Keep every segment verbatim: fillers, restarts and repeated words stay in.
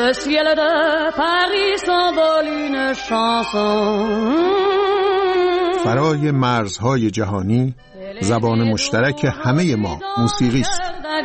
le ciel de Paris s'envole une chanson. فرای مرزهای جهانی زبان مشترک همه ما موسیقی است.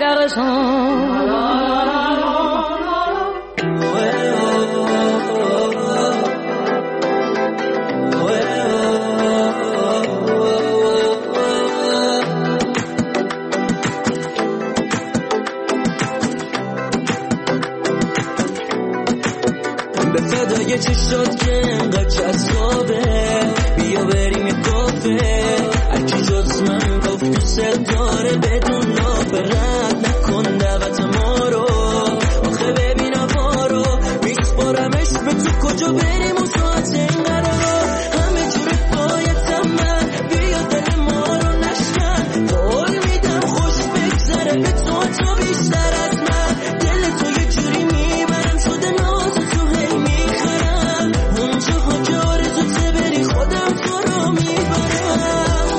به فدای چشات که انقدر جذابه، بیا بریم یه کافه، هرکی جز من گفت دوست داره بدون نافرت نکن دعوت ما رو، آخه ببین ما رو میسپارمش به تو کجا بریم و ساعت این قرارو، همه جور پایتم من بیا دل ما رو نشکن، قول میدم خوش بگذره به تو تا بیشتر از من، دل تو یه جوری میبرم شده ناز تو هی میخرم، اونجاها که آرزو ته بری خودم تو رو میبرم.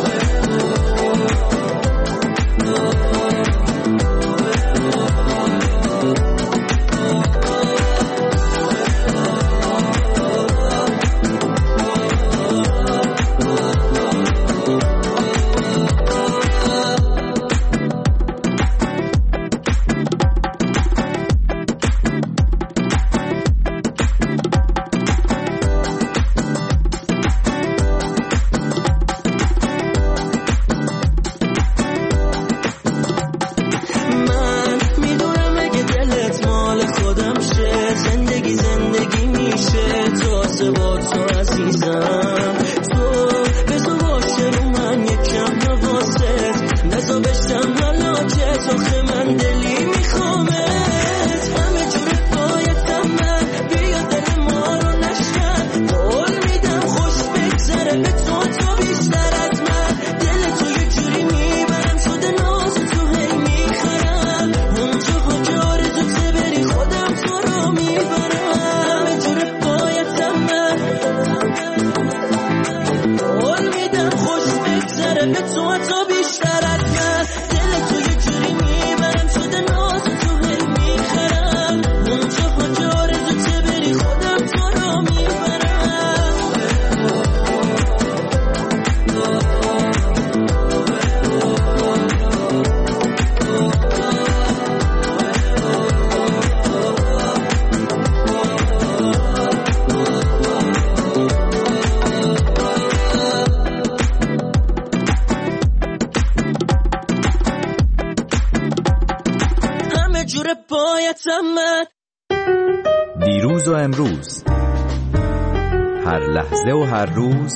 دیروز و امروز، هر لحظه و هر روز،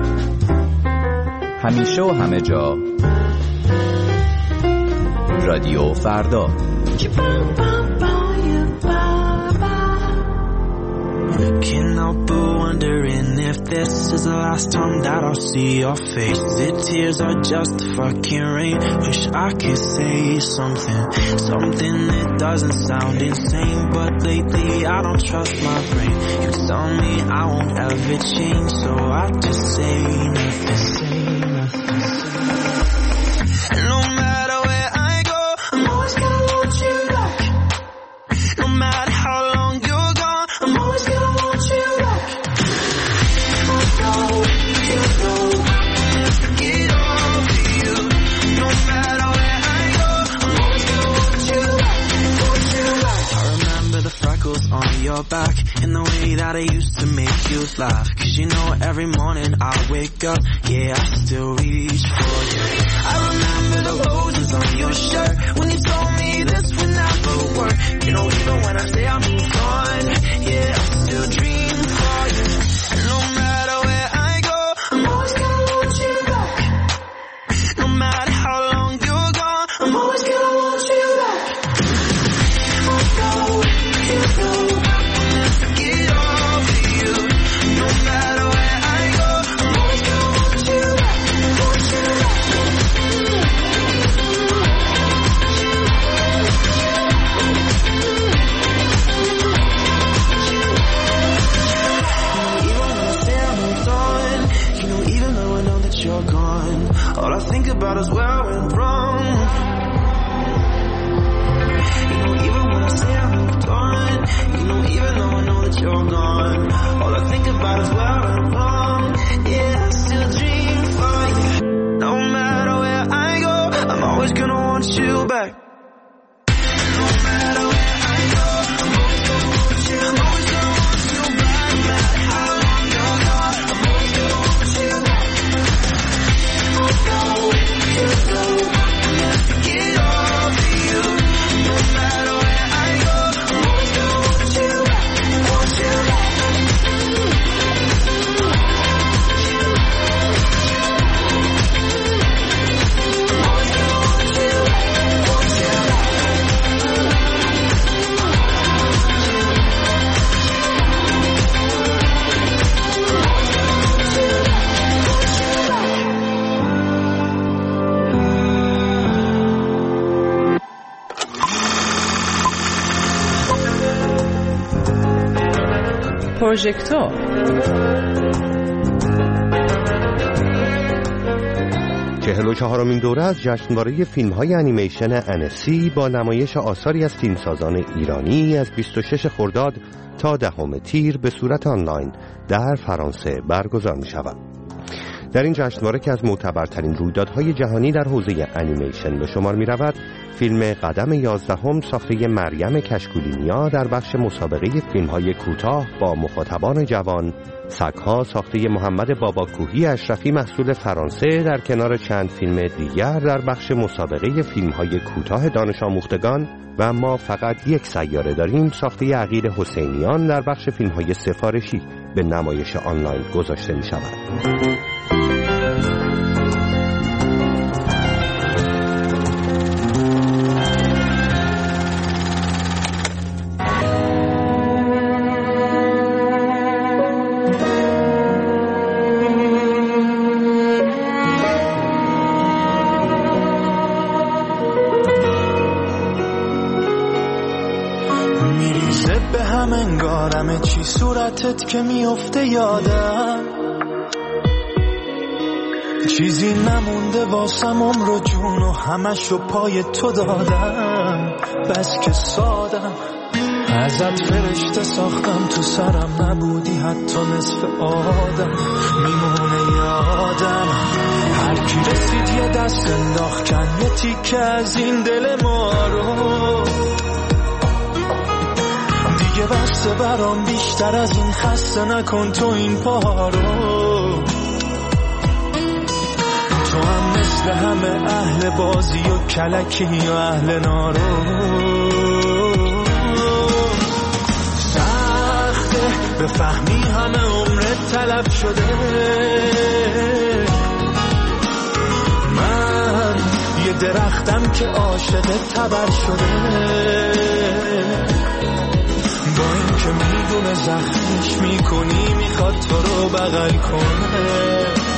همیشه و همه جا، رادیو فردا. Can't help but wondering if this is the last time that I'll see your face. The tears are just fucking rain. Wish I could say something, something that doesn't sound insane. But lately I don't trust my brain. You tell me I won't ever change, so I just say nothing, say nothing, say nothing. No matter where I go, I'm always gonna want you back. No matter how long you're gone, I'm always gonna want you back. You know, you know, I'll never get over you. No matter where I go, I'm always gonna want you back, want you back. I remember the freckles on your back and the way that I used to make you laugh. Cause you know every morning I wake up, yeah, I still reach for you. I remember the roses on your shirt when you told me this would never work. You know, even when I say I moved on, yeah, I still dream for you. No matter where I go, I'm always gonna want you back. No matter how long you're gone, I'm always gonna want you back. You know, you know, I'll never get over you. No matter where I go, I'm always gonna want you back, want you back. don't want you back. No matter where I go, I'm always gonna want you. I'm always gonna want you back. No matter how long you're gone, I'm always gonna want you back. I'm gonna wait till you go. I'm never get over you. No matter where I go, I'm always gonna want you back. Want you back. پروژکتور چهل و چهارمین دوره از جشنواره فیلم‌های انیمیشن انف‌سی با نمایش آثاری از فیلمسازان ایرانی از بیست و شش خرداد تا دهم تیر به صورت آنلاین در فرانسه برگزار می‌شود. در این جشنواره که از معتبرترین رویدادهای جهانی در حوزه انیمیشن به شمار می‌رود، فیلم قدم یازدهم ساخته مریم کشکولینیا در بخش مسابقه فیلم‌های کوتاه با مخاطبان جوان، سگ‌ها ساخته محمد باباکوهی اشرفی محصول فرانسه در کنار چند فیلم دیگر در بخش مسابقه فیلم‌های کوتاه دانش آموختگان و ما فقط یک سیاره داریم ساخته عقیل حسینیان در بخش فیلم‌های سفارشی به نمایش آنلاین گذاشته می‌شود. انگارم چی صورتت که میفته یادم، چیزی نمونده واسم عمر و جون و همشو پای تو دادم. بس که سادم ازت فرشته ساختم، تو سرم نبودی حتی نصف آدم. میمونه یادم هر کی رسید یه دست انداخت کن یه تیکه از این دل ما رو. دیگه بسته برام بیشتر از این خسته نکن تو این پا رو. تو هم مثل همه اهل بازی و کلکی و اهل نارو. سخته بفهمی همه عمرت تلف شده، من یه درختم که عاشق تبر شده. با این که میدونه زخمش میکنی میخواد تو رو بغل کنه.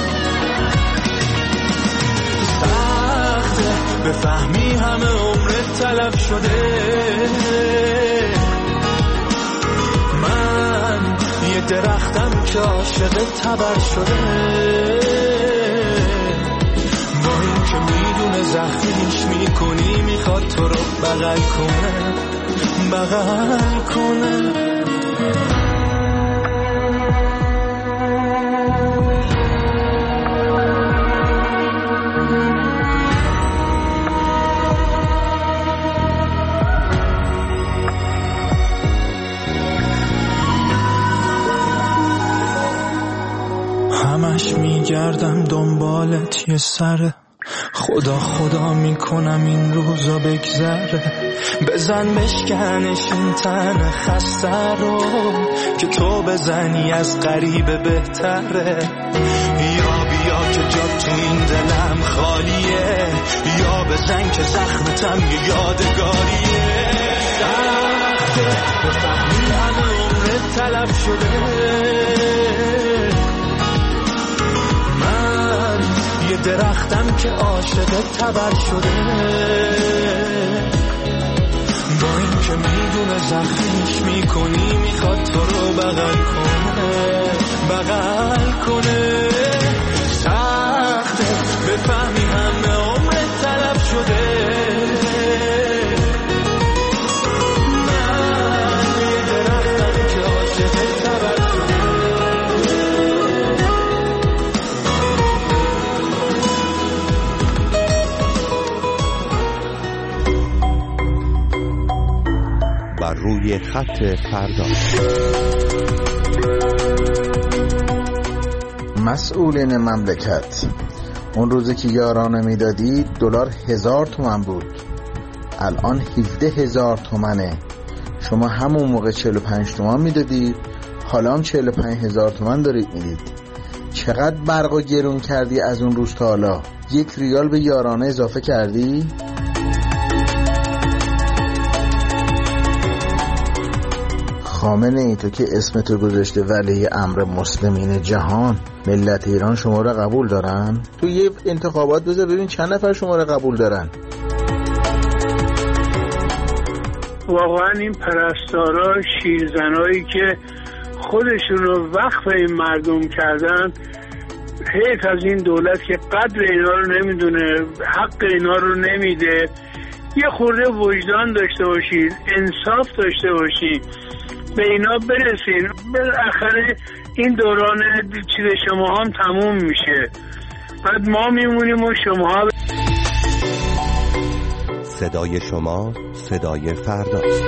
سخته بفهمی همه عمرت تلف شده، من یه درختم که عاشق تبر شده. با این که میدونه زخمش میکنی میخواد تو رو بغل کنه بغل کنه. همش میگردم دنبالت یه سره، خدا خدا میکنم این روزا بگذره. بزن بشکنش این تن خسته رو که تو بزنی از غریبه بهتره. یا بیا که جا تو این دلم خالیه، یا بزن که زخمتم یه یادگاریه. سخته بفهمی همه عمرت تلف شده، یه درختم که عاشق تبر شده. با این که میدونه زخمش میکنی میخواد تو رو بغل کنه بغل کنه. سخته بفهمی همه عمرت تلف شده، من یه درختم که عاشق تبر شده. بر روی خط فردا. مسئولین مملکت، اون روزی که یارانه میدادید دلار هزار تومن بود، الان هفده هزار تومنه. شما همون موقع چهل و پنج تومن میدادید، حالا هم چهل و پنج هزار تومن دارید میدید. چقدر برقو گرون کردی از اون روز تا حالا؟ یک ریال به یارانه اضافه کردی؟ خامنه ای تو که اسمتو گذاشته ولی امر مسلمین جهان، ملت ایران شما را قبول دارن؟ تو یه انتخابات بذار ببین چند نفر شما را قبول دارن. واقعا این پرستارا شیرزنایی که خودشون رو وقف این مردم کردن، حیف از این دولت که قدر اینا رو نمیدونه، حق اینا رو نمیده. یه خورده وجدان داشته باشید، انصاف داشته باشید، به اینا برسین. بالاخره این دوران چیز شما هم تموم میشه، بعد ما میمونیم و شما ها. صدای شما صدای فرداست.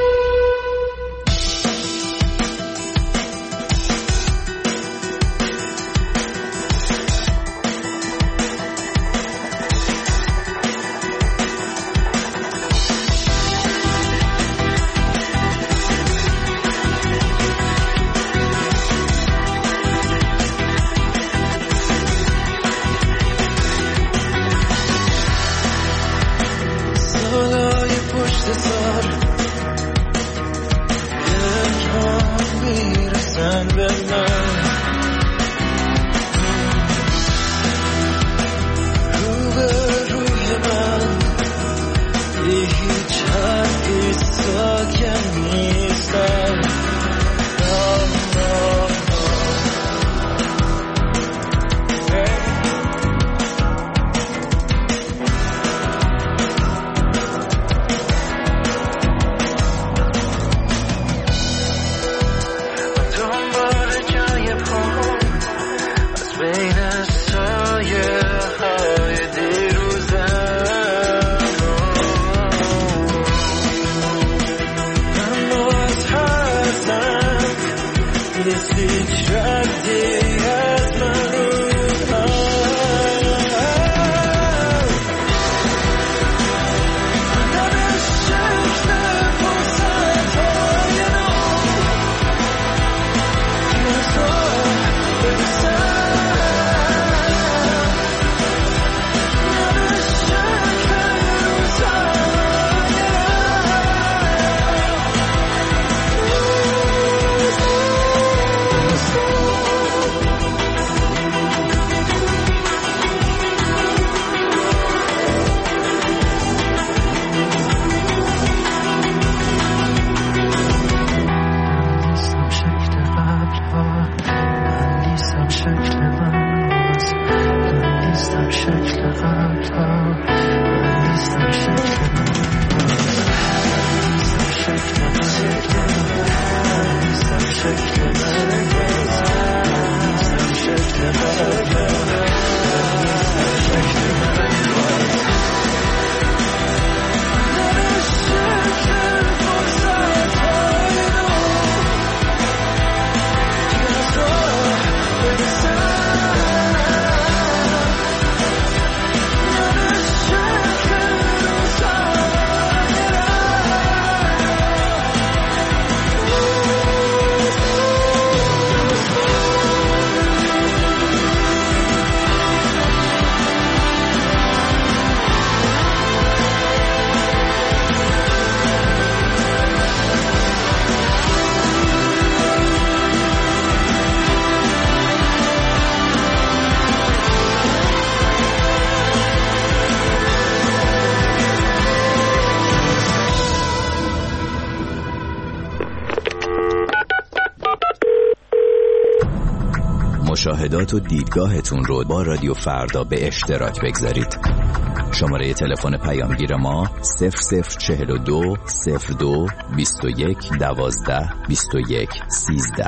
مشاهدات و دیدگاهتون رو با رادیو فردا به اشتراک بگذارید. شماره تلفن پیامگیر ما صفر صفر چهل و دو صفر دو بیست و یک دوازده بیست و یک سیزده.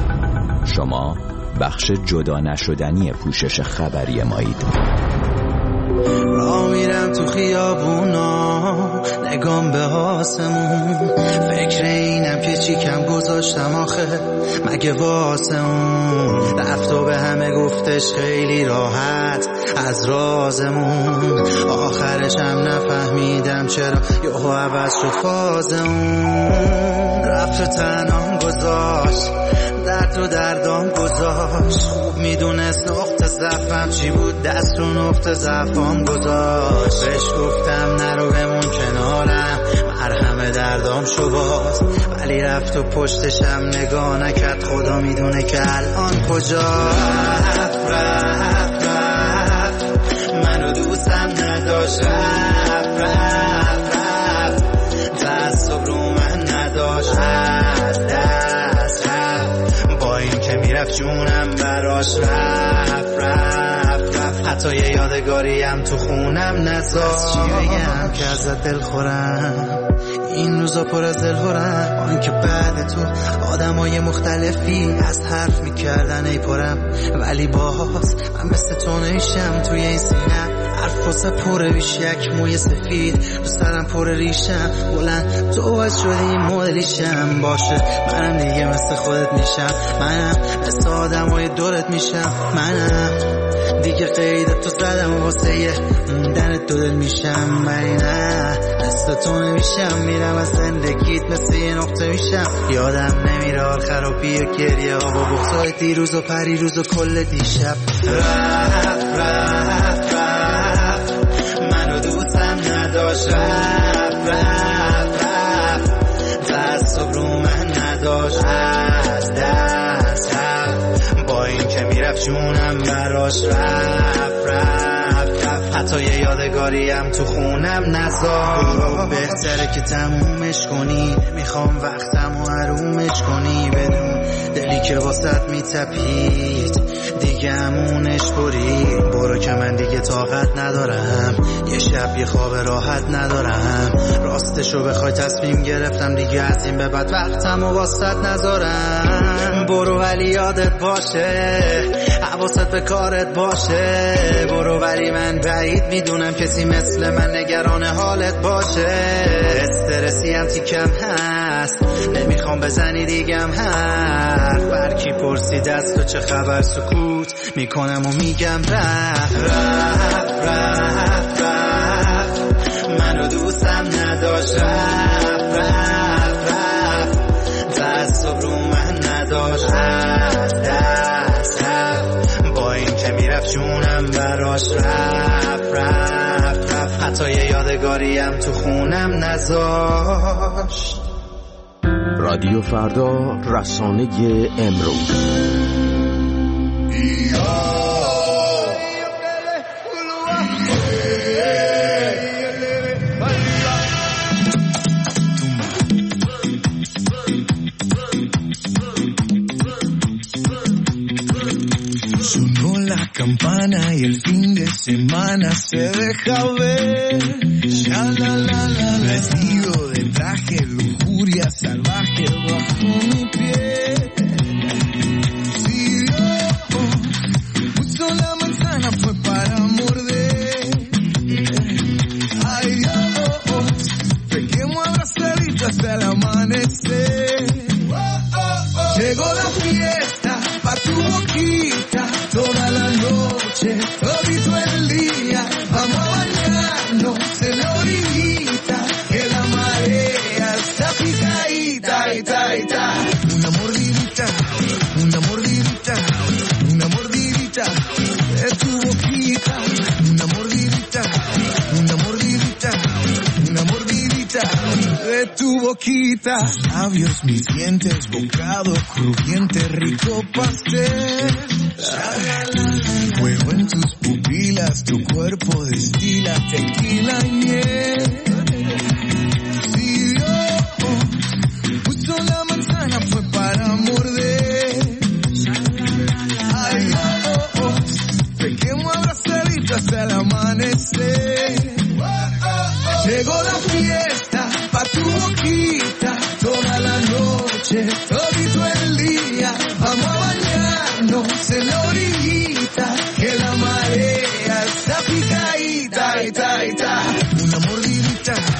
شما بخش جدا نشدنی پوشش خبری مایید. راه میرم تو خیابونا، نگام به آسمون، فکر اینم که چی کم گذاشتم آخه مگه واسمون. رفت و به همه گفتش خیلی راحت از رازمون، آخرش هم نفهمیدم چرا یهو عوض شد فازمون. رفت و تنام گذاشت، درد و دردام گذاشت، خوب میدونست نقطه ضعفم چی بود، دست رو نقطه ضعفام گذاشت. بهش گفتم نرو بمون کنارم، مرهم دردام شو باز، ولی رفت و پشتشم نگاه نکرد، خدا میدونه که الان کجا. رفت رفت رفت منو دوستم نداشت، رفت رفت رفت دست رو من نداشت، از دست رفت با این که میرفت جونم براش، رفت رفت رفت حتی یه یادگاریم تو خونم نذاشت. چی بگم که ازت دل خورم، این روزا پر از دلهورم، آن که بعد تو آدم های مختلفی از حرف میکردن ای پرم، ولی باز من مثل تو نمیشم توی این سینم. حرف واسه پر بیشک موی سفید، دوست دارم پر ریشم بلند، تو باید شدی مدلیشم. باشه منم دیگه مثل خودت میشم، منم مثل آدم های دورت میشم، منم دیگه قیدت تو زدم و واسه یه موندن دو دل میشم. ولی نه مثل تو نمیشم، میرم از زندگیت مثل یه نقطه میشم. یادم نمیره آخر و بی و گریه ها با بغضای دیروز و پریروز و کل دیشب. رفت رفت رفت منو دوستم نداشت، رفت رفت رفت دست رو من نداشت، از دست رفت با این که میرفت جونم براش، رفت رفت رفت حتی یه یادگاریم تو خونم نذار. بهتره که تمومش کنی، میخوام وقتم و حرومش کنی، بدون دلی که واسط میتپید دیگه همونش برید. برو که من دیگه طاقت ندارم، یه شب یه خواب راحت ندارم، راستشو بخوای تصمیم گرفتم دیگه از این به بعد وقتم و واسط نذارم. برو ولی یادت باشه، حواست به کارت باشه، برو ولی من بعید میدونم کسی مثل من نگران حالت باشه. استرسی هم تیکم هست، نمیخوام بزنی دیگم حرف، برکی پرسید از تو چه خبر، سکوت میکنم و میگم رفت رفت رفت رفت منو دوستم نداشت، رفت رفت رفت دست رو من نداشت، از دست رفت با این که میرفت جونم براش، رفت رفت رفت حتی یه یادگاریم تو خونم نذاشت. رادیو فردا، رسانه امروز. Sonó la campana y el fin de semana se deja ver. Ya la la la, vestido de traje, lujuria salvaje bajo mi piel. Si Dios puso la manzana fue para morder. Ay Dios, pequemos abrazaditos hasta el amanecer. Llegó la fiesta pa' tu boquita, toda la noche, todito el día, vamos a bañarnos en la orillita, que la marea está picadita, ita, ita. Una mordidita, una mordidita, una mordidita de tu boquita, una mordidita, una mordidita, una mordidita de tu boquita. Labios, mis dientes, bocado crujiente, rico pastel. Fuego en tus pupilas, tu cuerpo destila tequila y miel. Si Dios puso la manzana fue para morder. Ay Dios, pequemos abrazaditos hasta el amanecer. Llegó la fiesta pa' tu boquita, toda la noche, todito el día, vamos a bañarnos en la orillita, que la marea está picadita, ita, ita. Una mordidita,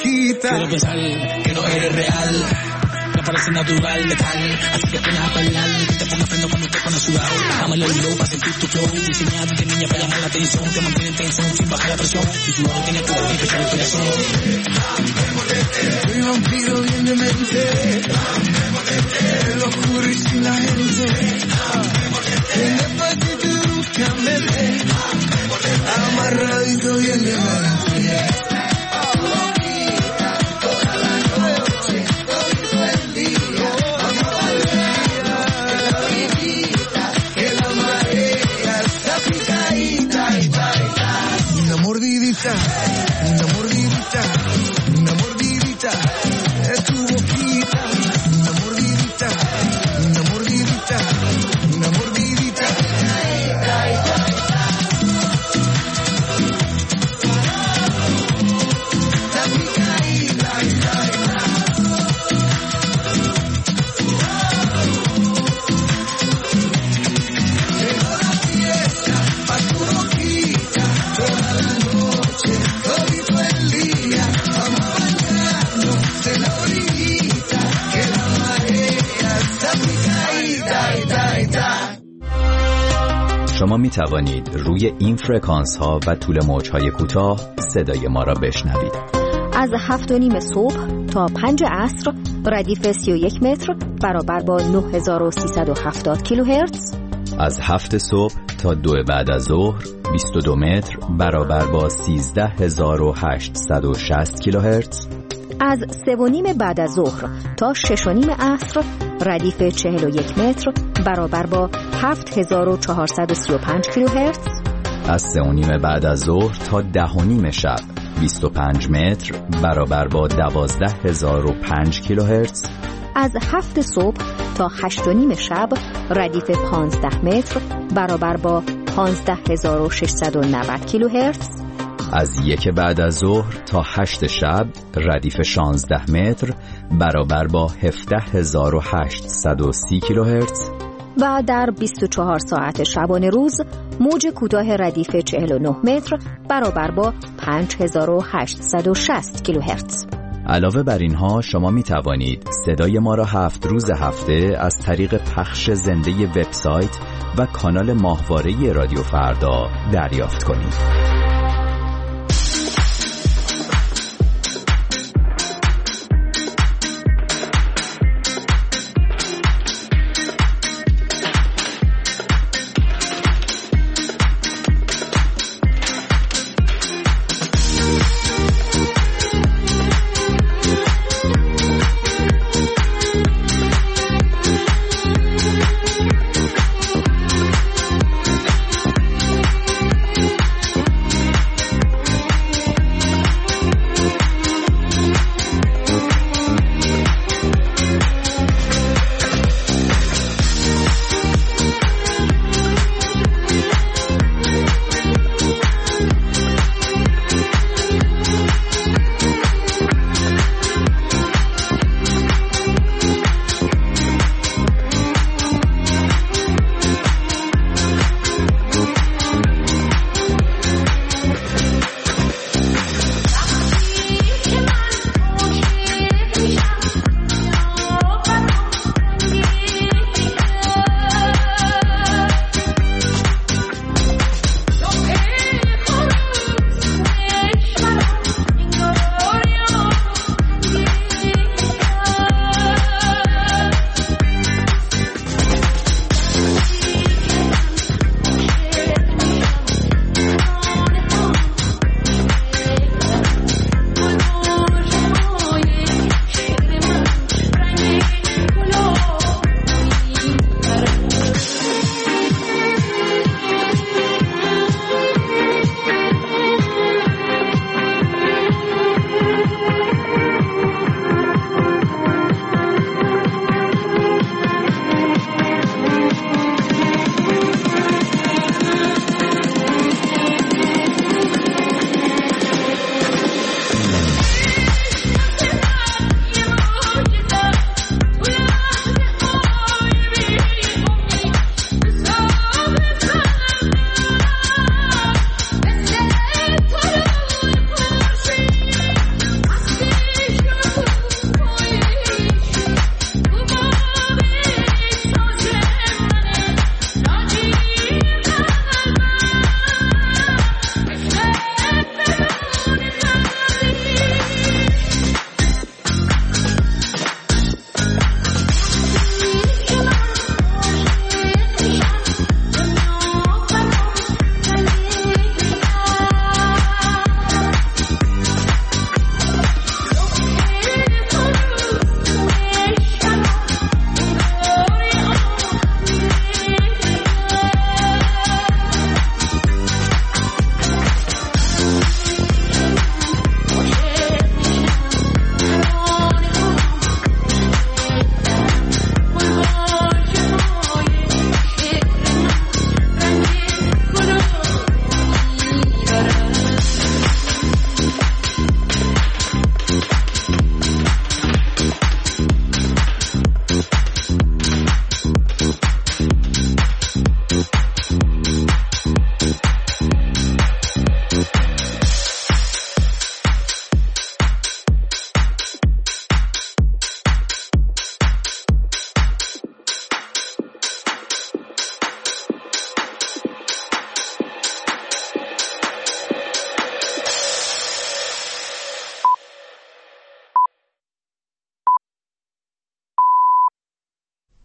boquita. Quiero pensar que no eres real, me parece natural, letal. Así que pones a bailar, que te pongas freno cuando te pones sudado. Dámelo el low para sentir tu flow, diseñado de niña para llamar la atención, que mantiene tensión sin bajar la presión. Si tu no tiene todo, hay que echar el corazón. Soy vampiro bien de mente, lo oscuro y sin la gente. Ven despacito y búscame, amarradito bien de mente. Una mordidita, una mordidita, es tu boquita. Una mordidita, una mordidita, una mordidita. La picadita, llegó la fiesta pa' tu boquita, toda la noche. Todito el día, vamos a bañarnos en la orillita, que la marea está picadita, ita, ita. شما می توانید روی این فرکانس ها و طول موج های کوتاه صدای ما را بشنوید. از هفت و نیم صبح تا پنج عصر ردیف سی و یک متر برابر با نه هزار و سیصد و هفتاد کیلوهرتز. از هفت صبح تا دو بعد از ظهر بیست و دو متر برابر با سیزده هزار و هشتصد و شصت کیلوهرتز. از سه و نیم بعد از ظهر تا شش و نیم عصر ردیف چهل و یک متر برابر با هفت هزار و چهارصد و سی و پنج کیلوهرتز. از سه و نیم بعد از ظهر تا ده و نیم شب بیست و پنج متر برابر با دوازده هزار و پنج کیلوهرتز. از هفت صبح تا هشت و نیم شب ردیف پانزده متر برابر با پانزده هزار و ششصد و نود کیلوهرتز. از یک بعد از ظهر تا هشت شب ردیف شانزده متر برابر با هفده هزار و هشتصد و سی کیلوهرتز. و در بیست و چهار ساعت شبانه روز موج کوتاه ردیف چهل و نه متر برابر با پنج هزار و هشتصد و شصت کیلوهرتز. علاوه بر اینها شما می توانید صدای ما را هفت روز هفته از طریق پخش زنده وبسایت و کانال ماهواره رادیو فردا دریافت کنید.